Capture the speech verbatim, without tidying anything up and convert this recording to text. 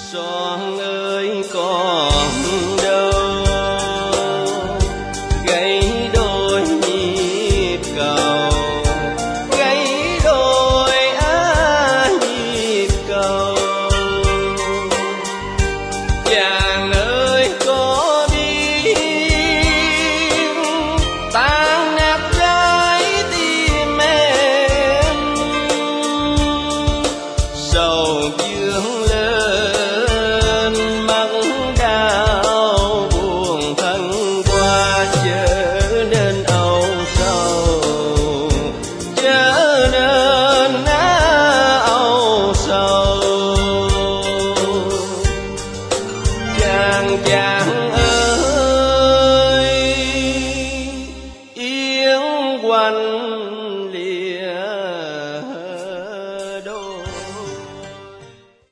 Son ơi còn đâu gãy đôi nhịp cầu, gãy đôi á nhịp cầu. Chàng ơi có biết tan nát trái tim em, sầu vương lên mắt đau buồn thân qua, trở nên âu sầu, trở nên âu sầu. Chàng chàng